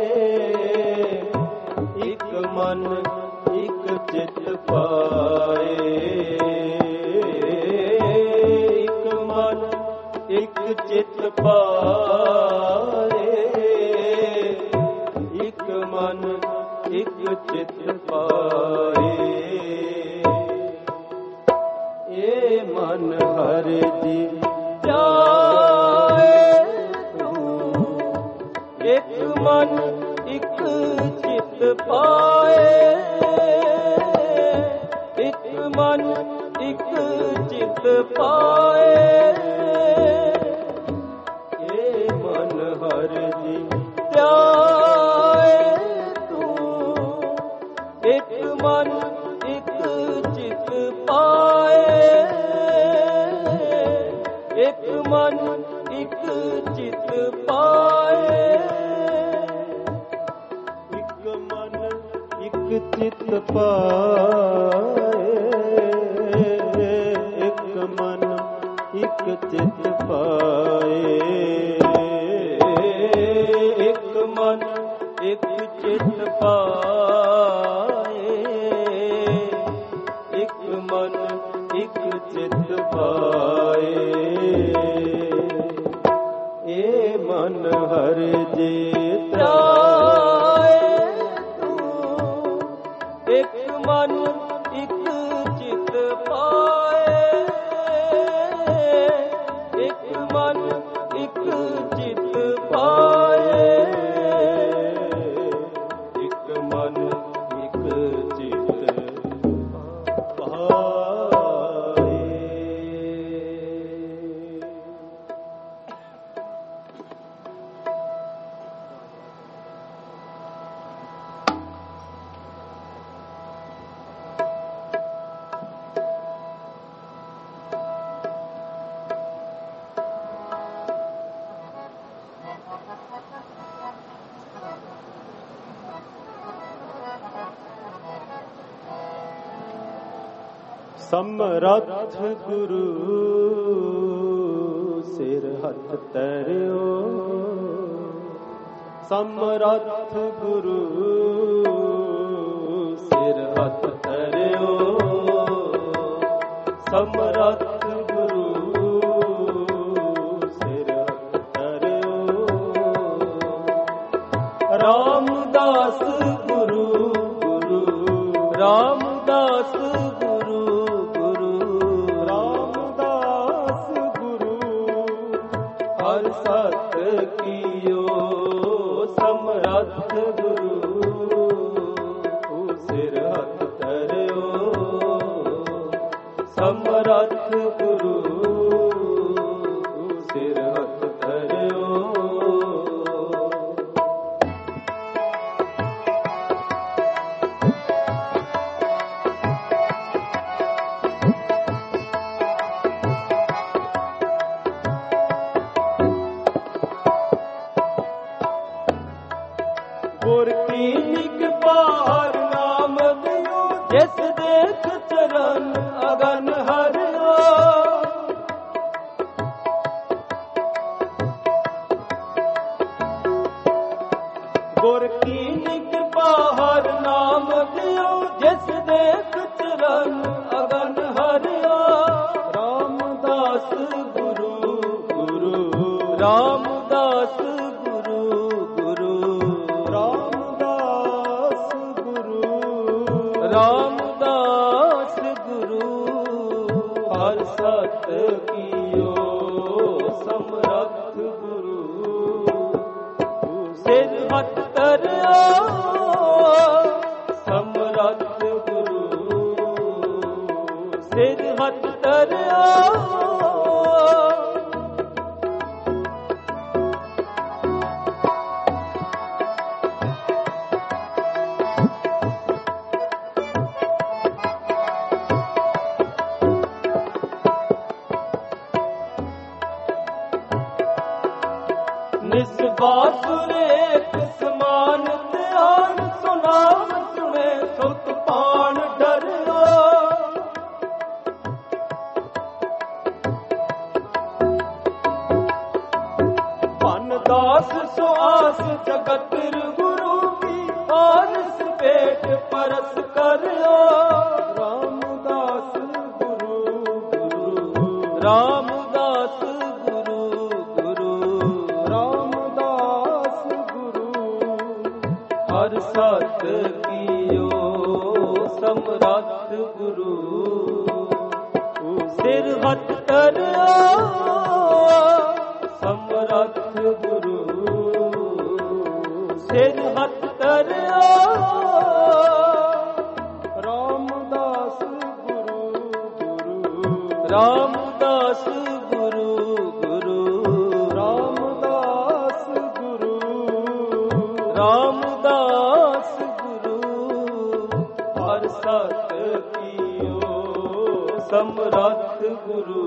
ਇੱਕ ਮਨ ਇੱਕ ਚਿਤ ਪਾਏ, ਇੱਕ ਮਨ ਇੱਕ ਚਿਤ ਪਾਏ, ਇੱਕ ਮਨ ਇੱਕ ਚਿਤ ਪਾਏ। ਇਹ ਮਨ ਹਰਿ ਜੀ ਧਿਆਏ ਤੂੰ, ਇੱਕ ਮਨ ਇੱਕ ਚਿਤ ਪਾਏ, ਇੱਕ ਮਨ ਇੱਕ ਚਿਤ ਪਾਏ। ਇਹ ਮਨ ਹਰਿ ਜੀ ਧਿਆਏ ਤੂੰ, ਇੱਕ ਮਨ ਇੱਕ ਚਿਤ ਪਾਏ, ਇੱਕ ਮਨ ਇੱਕ ਚਿਤ ਪਾਏ। ਇੱਕ ਮਨ ਇੱਕ ਚਿਤ ਪਾਏ, ਇੱਕ ਮਨ ਇੱਕ ਚਿਤ ਪਾਏ, ਇੱਕ ਮਨ ਇੱਕ ਚਿਤ ਪਾਏ, ਇੱਕ ਮਨ ਇੱਕ ਚਿਤ ਪਾਏ। ਇਹ ਮਨ ਹਰਿ ਜੀ ਧਿਆਏ ਤੂੰ, ਇੱਕ ਮਨ ਇੱਕ ਚਿਤ ਪਾਏ, ਸਮਰੱਥ ਗੁਰੂ ਸਿਰ ਹੱਥ ਧਰਿਓ, ਸਮਰੱਥ ਗੁਰੂ ਸਿਰ ਹੱਥ ਧਰਿਓ, ਸਮਰੱਥ ਗੁਰੂ ਸਿਰ ਹੱਥ ਧਰਿਓ। ਰਾਮਦਾਸ ਗੁਰੂ ਗੁਰੂ ਰਾਮਦਾਸ ਗੁਰੂ ਗੁਰੂ ਰਾਮਦਾਸ ਗੁਰੂ ਹਰ ਸਤ ਕੀਓ, ਸਮਰੱਥ ਗੁਰੂ ਸਿਰ ਹੱਥ ਧਰਿਓ, ਸਮਰੱਥ ਗੁਰੂ ਸਿਰ ਹੱਥ ਧਰਿਓ। ਗੁਰ ਕੀ ਨਿਕ ਪਾਰ ਨਾਮ ਦਿਓ, ਜਿਸ ਦੇਖ ਚਰਨ ਅਗਨ ਹਰਿਓ। ਗੁਰ ਕੀ ਨਿਕ ਪਾਰ ਨਾਮ ਦਿਓ, ਜਿਸ ਦੇਖ ਚਰਨ ਅਗਨ ਹਰਿਓ। ਰਾਮਦਾਸ ਗੁਰੂ ਗੁਰੂ ਰਾਮਦਾਸ ਗੁਰੂ ਗੁਰੂ ਰਾਮਦਾਸ ਗੁਰੂ ਰਾਮਦਾਸ ਗੁਰੂ ਹਰ ਸਤ ਕੀਓ, ਸਮਰੱਥ ਗੁਰੂ ਸਿਰ ਹੱਥ ਧਰਿਓ, ਸਮਰੱਥ ਗੁਰੂ ਸਿਰ ਹੱਥ ਧਰਿਓ। ਨਿਸਬਾਸੁਰ ਏਕ ਸਮਾਨ ਧਿਆਨ, ਸੁਨਾਮ ਸੁਣੇ ਸੁਤ ਪਾਣ ਡਰਿਓ। ਭਨ ਦਾਸ ਸੋ ਆਸ ਜਗਤ ਗੁਰੂ ਕੀ, ਆਰਸ ਭੇਟ ਪਰਸ ਕਰਿਓ। ਰਾਮਦਾਸ ਗੁਰੂ ਗੁਰੂ ਰਾਮਦਾਸ ਗੁਰੂ ਗੁਰੂ ਰਾਮਦਾਸ ਗੁਰੂ ਹਰ ਸਤ ਕੀਓ, ਸਮਰੱਥ ਗੁਰੂ ਸਿਰ ਹੱਥ ਧਰਿਓ, ਸਮਰੱਥ ਗੁਰੂ ਸਿਰ ਹੱਥ ਧਰਿਓ। ਰਾਮਦਾਸ ਗੁਰੂ ਗੁਰੂ ਰਾਮਦਾਸ ਗੁਰੂ ਗੁਰੂ ਰਾਮਦਾਸ ਗੁਰੂ ਰਾਮਦਾਸ ਗੁਰੂ ਹਰ ਸਤ ਕੀਓ, ਸਮਰੱਥ ਗੁਰੂ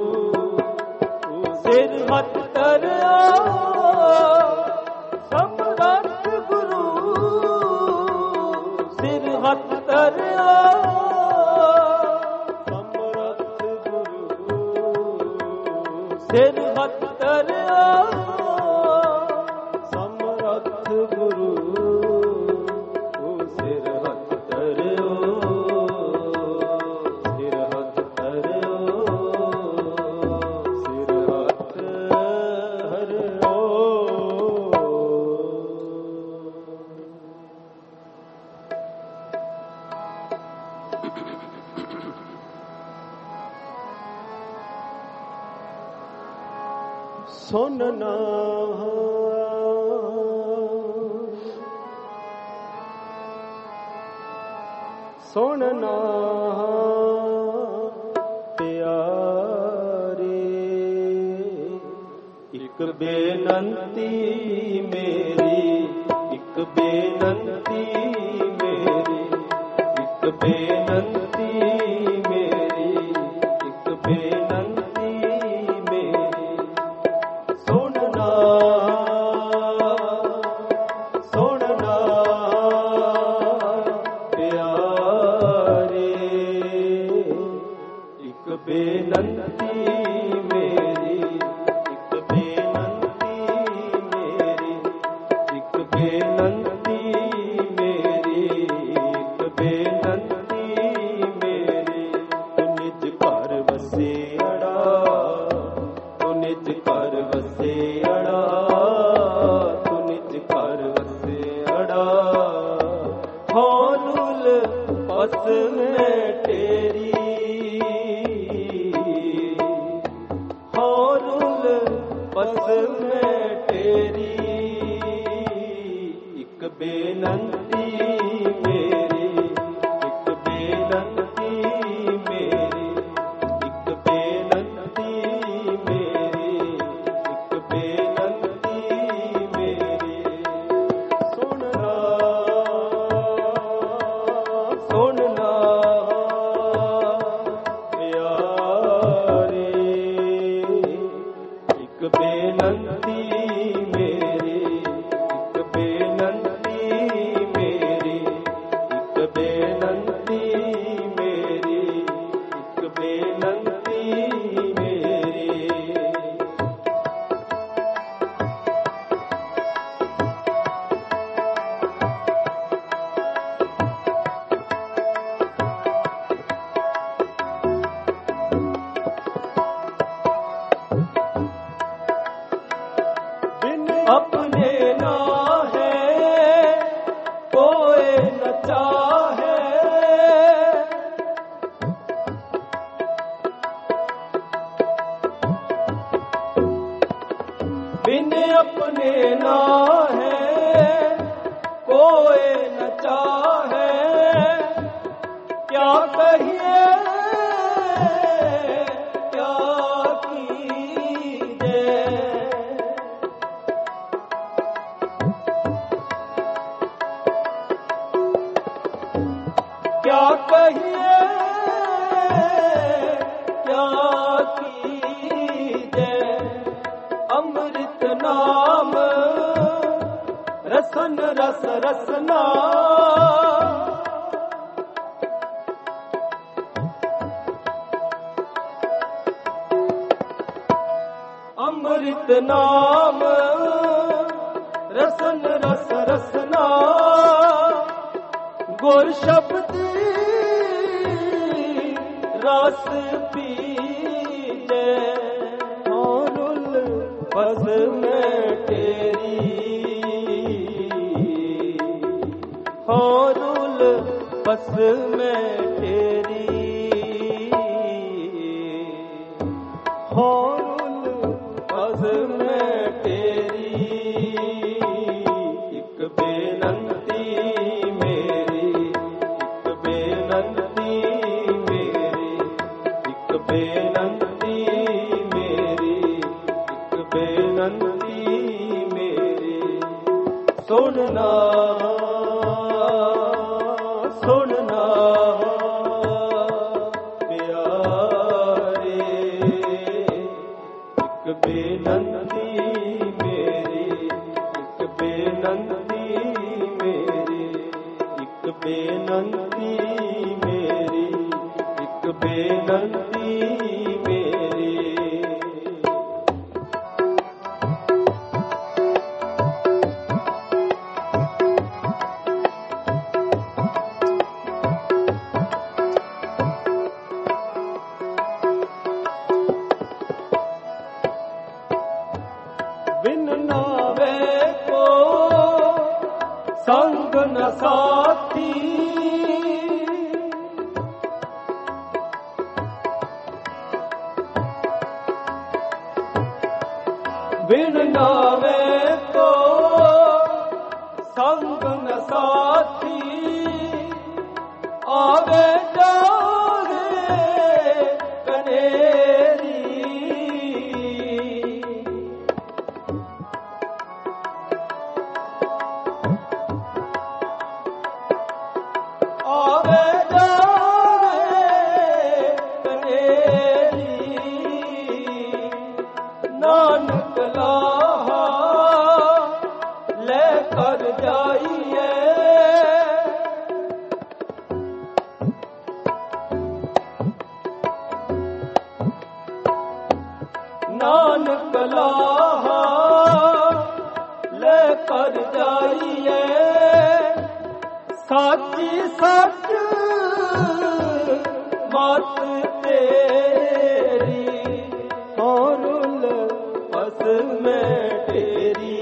ਸਿਰ ਹੱਥ ਧਰਿਓ, ਸਮਰੱਥ ਗੁਰੂ ਸਿਰ ਹੱਥ ਧਰਿਓ। ਸਮਰੱਥ ਗੁਰੂ ਸਿਰ ਹੱਥ ਧਰਿਓ, ਸਮਰੱਥ ਗੁਰੂ ਸਿਰ ਹੱਥ ਧਰਿਓ, ਸਿਰ ਹੱਥ ਧਰਿਓ, ਸਿਰ ਹੱਥ ਧਰਿਓ। ਸੁਨਨਾ ਸੁਨਨਾ ਪਿਆਰੇ, ਇੱਕ ਬੇਨੰਤੀ ਮੇਰੀ, ਇੱਕ ਬੇਨੰਤੀ ਮੇਰੀ, ਇੱਕ ਬੇਨੰਤੀ ਮੇਰੀ, ਇੱਕ ਬੇਨੰਤੀ ਮੇਰੀ। ਸੁਨਨਾ ਸੁਨਨਾ ਪਿਆਰੇ, ਇੱਕ ਬੇਨੰਤੀ ਮੇਰੀ, ਇੱਕ ਬੇਨੰਤੀ ਮੇਰੀ, ਇੱਕ ਬੇਨੰਤੀ ਮੇਰੀ, ਇੱਕ ਬੇਨੰਤੀ ਮੇਰੀ। ਤੂੰ ਨਿਜ ਘਰ ਵਸੇੜਾ, ਤੂੰ ਨਿਜ ਘਰ ਵਸੇੜਾ, ਤੂੰ ਨਿਜ ਘਰ ਵਸੇੜਾ। ਹੌਲੁਲ ਪਸ ਮੈਂ ਤੇਰੀ, ਹੌਲੁਲ ਪਸ ਮੈਂ ਤੇਰੀ। ਇੱਕ ਬੇਨੰਤੀ ਮੇਰੀ, ਇੱਕ ਬੇਨੰਤੀ ਮੇਰੀ, ਇੱਕ ਬੇਨੰਤੀ ਮੇਰੀ, ਇੱਕ ਬੇਨੰਤੀ ਮੇਰੀ। ਸੁਣਨਾ ਸੁਣਨਾ ਪਿਆਰੇ, ਇੱਕ ਬੇਨੰਤੀ ਮੇਰੀ, ਇੱਕ ਬੇਨੰਤੀ ਮੇਰੀ, ਇੱਕ ਬੇਨੰਤੀ ਮੇਰੀ, ਇੱਕ ਬੇਨੰਤੀ ਮੇਰੀ। अपने ना है कोई न चाहे, बिन अपने ना है कोई न चाहे। क्या कहिए क्या कीजिए, क्या कहिए क्या कीजिए। अमृत नाम रसन रस रसना, अमृत नाम रसन रस रसना। गुर शब्द रस पीजे, हौलुल पस मैं तेरी, हौलुल पस मैं तेरी, हौलुल पस मैं तेरी। एक बेनंती मेरी, एक बेनंती मेरी, एक बेनंती मेरी, एक बेनंती मेरी। सुनना सुनना प्यारे, एक बेनंती मेरी, एक बेनंती मेरी, एक बेनंती मेरी, एक बेनंती मेरी। बिन नावे को संग न साथी, बिन नावे को संग न साथी। आवे जागे कनेरी, आवे जागे कनेरी। नानक लाहा ले कर जाइए, ਨਾਨਕ ਲਾਹਾ ਲੈ ਕਰ ਜਾਈਏ ਸਾਚੀ ਸੱਚ ਮਤ ਤੇਰੀ ਹੌਰੁਲ ਪਸ ਮੈਂ ਤੇਰੀ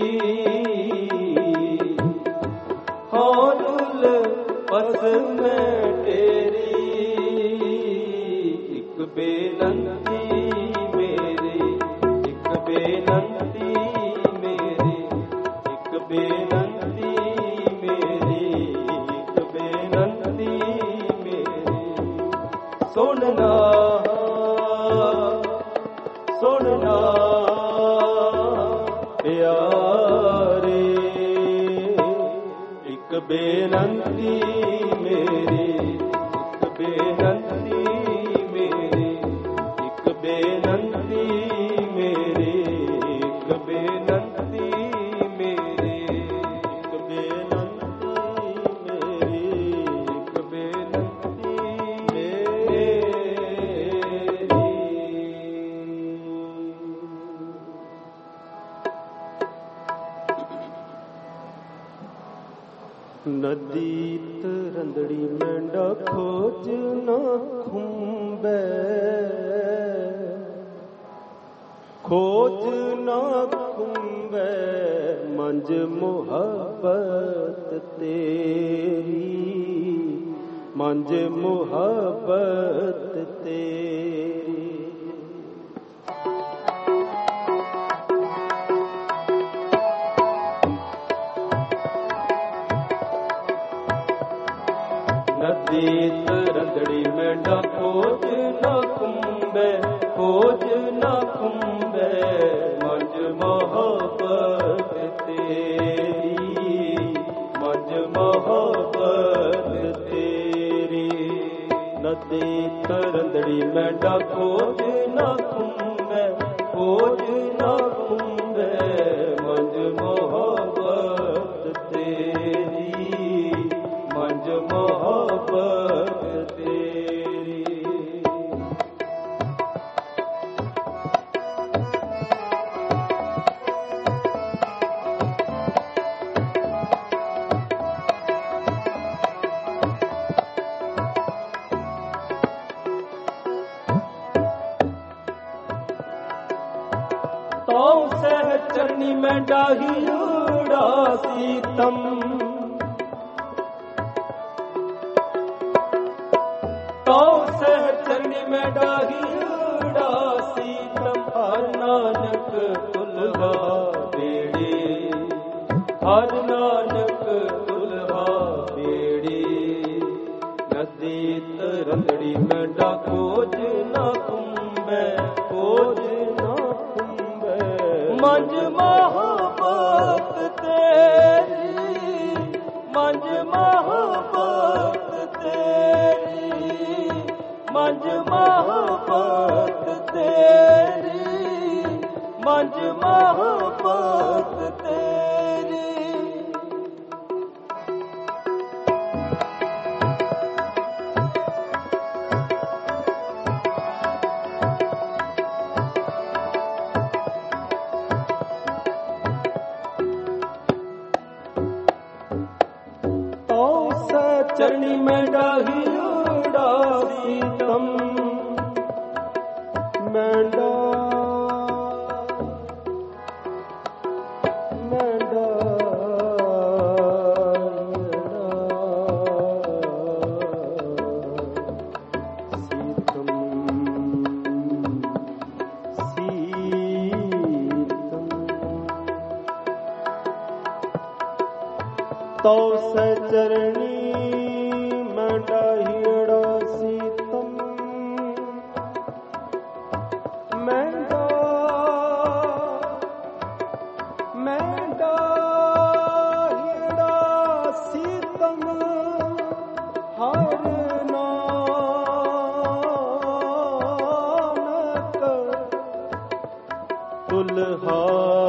ਹੌਰੁਲ ਪਸ ਮੈਂ ਤੇਰੀ ਇੱਕ ਬੇਨੰਤੀ ਮੇਰੀ ਇੱਕ ਬੇਨੰਤੀ ਮੇਰੀ ਇੱਕ ਬੇਨੰਤੀ ਮੇਰੀ ਇੱਕ ਬੇਨੰਤੀ ਮੇਰੀ ਸੁਣਨਾ ਸੁਣਨਾ ਪਿਆਰੇ ਇੱਕ ਬੇਨੰਤੀ ਮੇਰੀ ਇੱਕ ਬੇਨੰਤੀ ਮੇਰੀ ਇੱਕ ਬੇਨੰਤੀ ਮੇਰੀ ਇੱਕ ਬੇਨੰਤੀ ਮੇਰੀ ਇੱਕ ਬੇਨੰਤੀ ਮੇਰੀ ਇੱਕ ਬੇਨੰਤੀ ਨਦੀ ਤਰੰਦੜੀ ਮੈਂਡਾ ਖੋਜ ਨਾ ਖੁੰਬੈ ਖੋਜ ਨਾ ਖੁੰਬੈ ਮੰਜ ਮੁਹੱਬਤ ਤੇਰੀ ਮੰਜ ਮੁਹੱਬਤ ਤੇਰੀ ਨਦੀ ਤਰੰਦੜੀ ਮੈਂਡਾ ਖੋਜ ਨਾ ਖੁੰਬੈ ਖੋਜ ਨਾ ਖੁੰਬੈ ਮੰਜ ਮੁਹੱਬਤ ਤੇਰੀ ਮੰਜ ਮੁਹੱਬਤ ਤੇਰੀ ਨਦੀ ਤਰੰਦੜੀ ਮੈਂਡਾ ਖੋਜ ਨਾ ਖੁੰਬੈ ਖੋਜ ਨਾ ਖੁੰਬੈ ਮੰਜ ਮੁਹੱਬਤ ਤੇਰੀ ਮੰਜ ਮੁਹੱਬਤ ਤੇਰੀ ਤਉ ਸਹਿ ਚਰਨੀ ਮੈਂ ਡਾਹੀ ਉਡਾਸੀ ਤਮ ਤਉ ਸਹਿ ਚਰਨੀ ਮੈਂ ਡਾਹੀ ਉਡਾਸੀ ਤਮ ਹਰ ਨਾਨਕ ਤੁਲਹਾ ਬੇੜੀ ਹਰ ਨਾਨਕ ਤੁਲਹਾ ਬੇੜੀ ਨਦੀ ਤਰੰਦੜੀ ਮੈਂ ਡਾ ਖੋਜ ਨਾ ਖੁੰਬੈ ਖੋਜ ਨਾ ਮੰਜ ਮੁਹੱਬਤ ਤੇਰੀ ਮੰਜ ਮੁਹੱਬਤ ਤੇਰੀ ਮੰਜ ਮੁਹੱਬਤ ਤੇਰੀ ਮੰਜ ਮੁਹੱਬਤ ਤੇਰੀ ਚਰਣੀ ਮੈਂ ਡਾਹੀ ਉਡਾਸੀ ਤਮ ਮੈਂ ਡਾ ਮੈਂ ਡਾ ਸੀਤਮ ਸੀਤਮ ਤਉ ਸ ਚਰਣੀ ਡਾਹੀੜਾ ਸੀਤਮ ਮਹਿੰਗਾ ਮਹਿੰਗਾ ਹੀੜਾ ਸੀਤਮ ਹਰ ਨਾਨਕ ਤੁਲਹਾ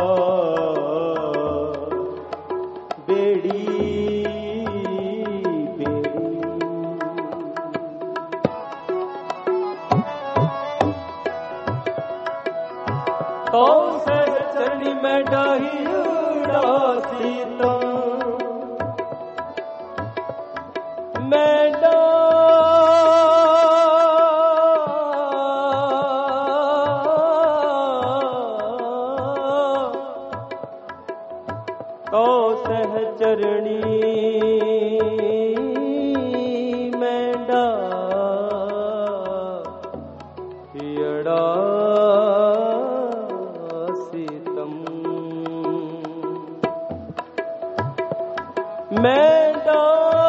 ਬੇੜੀ ਚਰਣੀ ਮੈਂਡਾ ਹੀੜਾ ਸੀਤਮ ਮੈਂਡਾ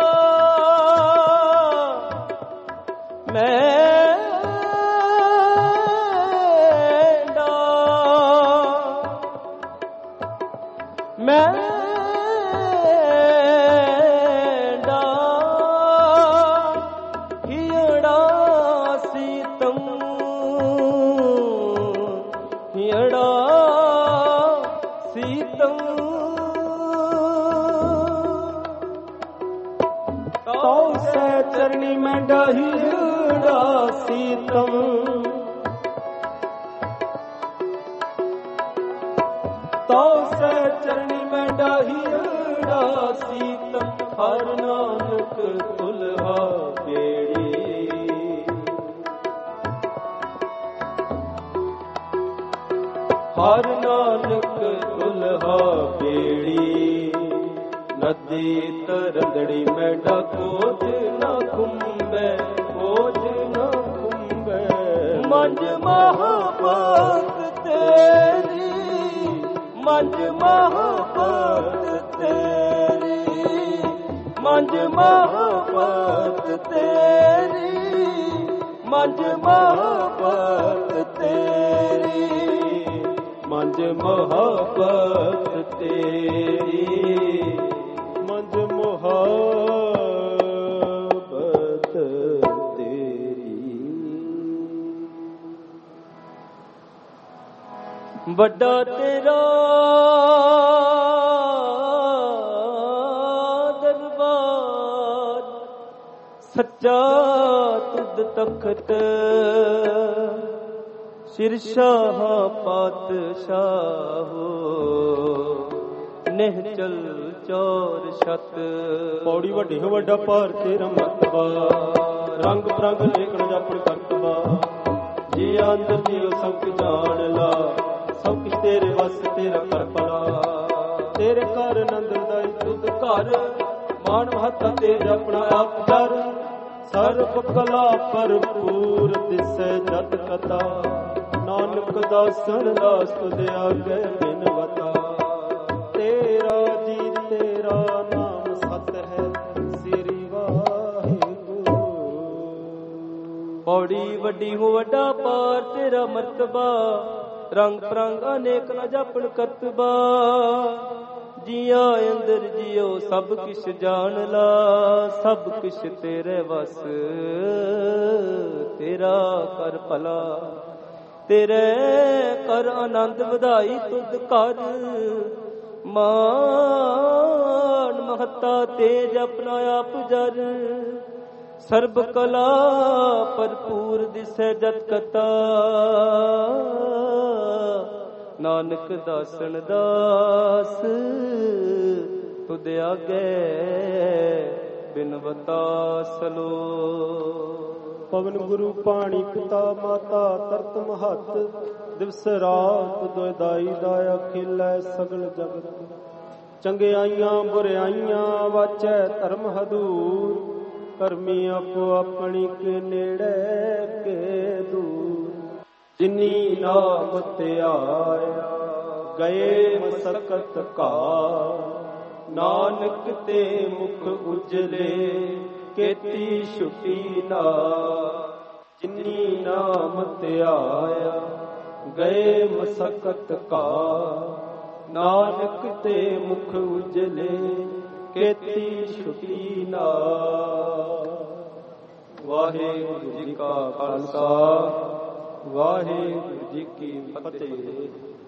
ਮੈਂਡਾ ਮੈਂਡਾ ਹੀੜਾ ਸੀਤਮ ਹੀੜਾ ਸੀਤਮ ਤਉ ਸੈ ਚਰਣੀ ਮੈਂਡਾ ਹੀੜਾ ਸੀਤਮ ਤਉ ਸੈ ਚਰਣੀ ਮੈਂਡਾ ਹੀੜਾ ਸੀਤਮ ਹਰ ਨਾਨਕ ਤੁਲਹਾ ਬੇੜੀ ਹਰ ਨਾਨਕ ਤੁਲਹਾ ਬੇੜੀ ਨਦੀ ਤਰੰਦੜੀ ਮੈਂਡਾ ਕੋਝ ਨਾ ਖੁੰਬੈ ਕੋਝ ਨਾ ਖੁੰਬੈ ਮੰਜ ਮਹਾਪਤ ਤੇਰੀ ਮੰਜ ਮਹਾਪਤ ਤੇਰੀ ਮੰਜ ਮਹਾਪਤ ਤੇਰੀ ਮੰਜ ਮਹਾਪਤ ਤੇਰੀ ਮੰਜ ਮਹਾਪਤ ਤੇਰੀ ਮੰਜ ਮਹਾਪਤ ਤੇਰੀ ਵੱਡਾ ਤੇਰਾ ਦਰਬਾਰ ਸੱਚਾ ਤੁਧ ਤਖਤ ਸ਼ਿਰਸ਼ਾਹ ਪਾਤਸ਼ਾਹੋ ਨਿਹਚਲ ਚੌਰ ਛਤ ਪੌੜੀ ਵੱਡੀ ਹੋ ਵੱਡਾ ਭਾਰ ਤੇਰਾ ਮਤਬਾ ਰੰਗ ਬਰੰਗ ਲੇਖਣ ਜਾਪਣ ਕਰਤਬਾ ਜੀ ਅੰਦਰ ਜੀਓ ਸਭ ਜਾਣ ਲਾ ਸਭ ਕੁਛ ਤੇਰੇ ਵਸ ਤੇਰਾ ਕਰ ਭਲਾ ਤੇਰੇ ਘਰ ਆਨੰਦ ਦਾਈ ਤੁਧ ਘਰ ਮਾਨ ਮਹੱਤਾ ਤੇਰਾ ਆਪਣਾ ਆਪ ਕਰ ਸਰਬ ਕਲਾ ਭਰਪੂਰ ਦਿਸੈ ਜਤ ਕਥਾ ਨਾਨਕ ਦਾਸਨ ਦਾਸ ਤੁਧ ਆਗੇ ਬਿਨਵਤਾ ਤੇਰਾ ਜੀ ਤੇਰਾ ਨਾਮ ਸਤ ਹੈ ਸ੍ਰੀ ਵਾਹਿਗੁਰੂ ਪੌੜੀ ਵੱਡੀ ਹੋ ਵੱਡਾ ਪਾਰ ਤੇਰਾ ਮਰਤਬਾ ਰੰਗ ਪ੍ਰੰਗ ਅਨੇਕ ਨ ਜਾਪਣ ਕਰਤਬਾ ਜੀਆ ਅੰਦਰ ਜੀਓ ਸਭ ਕਿਛ ਜਾਣ ਲਾ ਸਭ ਕਿਛ ਤੇਰੇ ਵਸ ਤੇਰਾ ਕਰ ਭਲਾ ਤੇਰੇ ਕਰ ਆਨੰਦ ਵਧਾਈ ਤੁਧ ਕਰ ਮਾਨ ਮਹੱਤਾ ਤੇਜ ਆਪਣਾ ਆਪ ਜਰ ਸਰਬ ਕਲਾ ਭਰਪੂਰ ਦਿਸੈ ਜਤ ਕਤਾ ਨਾਨਕ ਦਾਸਨ ਦਾਸ ਤੁਧ ਆਗੇ ਬਿਨਵਤਾ ਸਲੋ ਪਵਨ ਗੁਰੂ ਪਾਣੀ ਪਿਤਾ ਮਾਤਾ ਤਰਤ ਮਹੱਤ ਦਿਵਸ ਰਾਤ ਦੁਇਦਾਈ ਦਾਇਆ ਖੇਲੈ ਸਗਲ ਜਗਤ ਚੰਗਿਆਈਆਂ ਬੁਰਿਆਈਆਂ ਵਾਚੈ ਧਰਮ ਹਦੂਰ ਕਰਮੀ ਆਪੋ ਆਪਣੀ ਕੇ ਨੇੜੇ ਕੇ ਦੂਰ ਜਿਨੀ ਨਾਮ ਧਿਆਇਆ ਗਏ ਮਸਕਤ ਕਾ ਨਾਨਕ ਤੇ ਮੁਖ ਉਜਲੇ ਕੀਤੀ ਛੁਟੀ ਨਾ ਜਿਨੀ ਨਾਮ ਧਿਆਇਆ ਗਏ ਮਸਕਤ ਕਾ ਨਾਨਕ ਤੇ ਮੁਖ ਉਜਲੇ ਕੀਤੀ ਛੁਟੀ ਨਾ ਵਾਹਿਗੁਰੂ ਜੀ ਕਾ ਖਾਲਸਾ ਵਾਹਿਗੁਰੂ ਜੀ ਕੀ ਫਤਿਹ।